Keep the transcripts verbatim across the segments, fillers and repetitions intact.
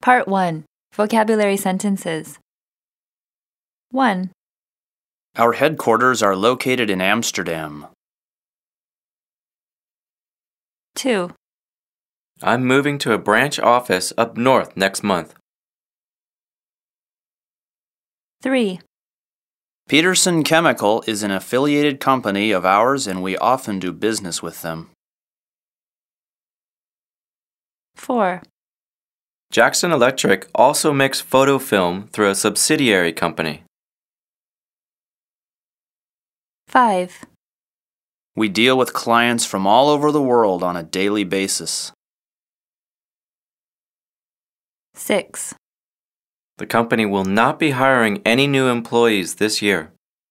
Part one. Vocabulary sentences. one. Our headquarters are located in Amsterdam. two. I'm moving to a branch office up north next month. three. Peterson Chemical is an affiliated company of ours and we often do business with them. four. Jackson Electric also makes photo film through a subsidiary company. five. We deal with clients from all over the world on a daily basis. six. The company will not be hiring any new employees this year.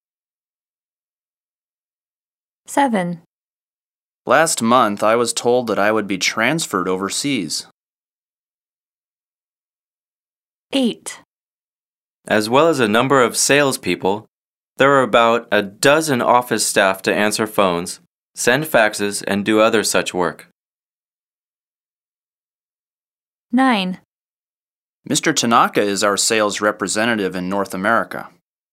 seven. Last month, I was told that I would be transferred overseas. eight. As well as a number of salespeople, there are about a dozen office staff to answer phones, send faxes, and do other such work. nine. Mister Tanaka is our sales representative in North America.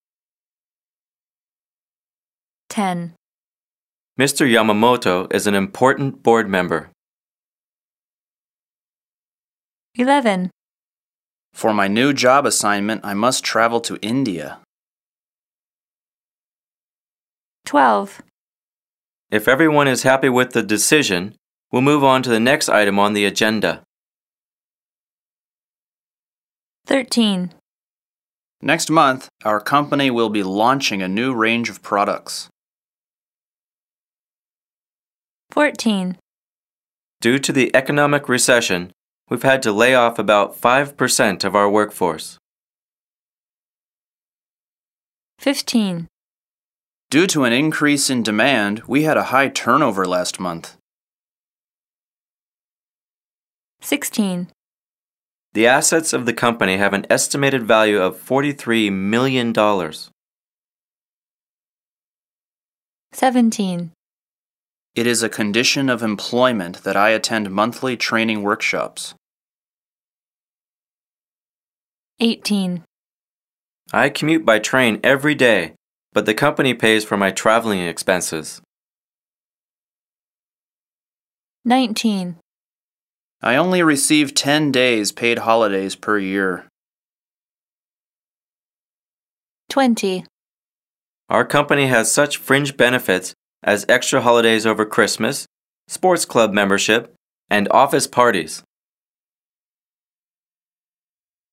ten. Mister Yamamoto is an important board member. eleven. For my new job assignment, I must travel to India. twelve. If everyone is happy with the decision, we'll move on to the next item on the agenda. thirteen. Next month, our company will be launching a new range of products. fourteen. Due to the economic recession, we've had to lay off about five percent of our workforce. fifteen. Due to an increase in demand, we had a high turnover last month. sixteen. The assets of the company have an estimated value of forty-three million dollars. seventeen. It is a condition of employment that I attend monthly training workshops. eighteen. I commute by train every day, but the company pays for my traveling expenses. nineteen. I only receive ten days paid holidays per year. twenty. Our company has such fringe benefits as extra holidays over Christmas, sports club membership, and office parties.